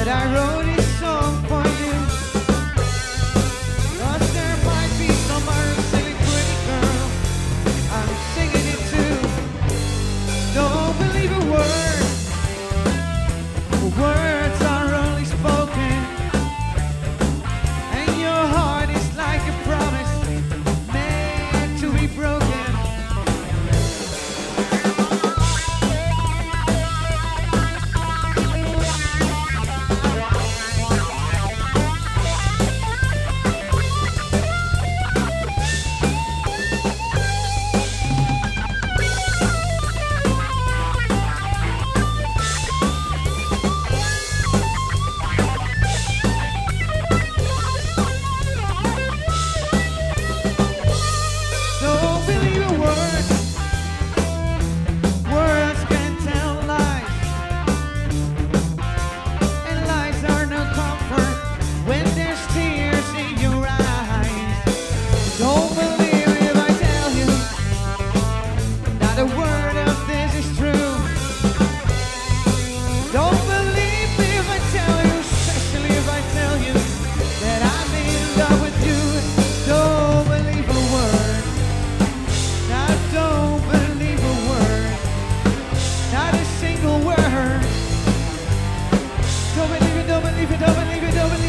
that I wrote this song for you. 'Cause there might be some other silly pretty girl I'm singing it to. Don't believe a word. Words are only spoken, and your heart is like a promise meant to be broken. Don't believe a word. Words can tell lies, and lies are no comfort when there's tears in your eyes. Don't believe if I tell you that a word of this is true. Don't believe if I tell you, especially if I tell you that I'm in love with you. Don't believe a word. Now don't believe a word. Not a single word. Don't believe it, don't believe it, don't believe it, don't believe it.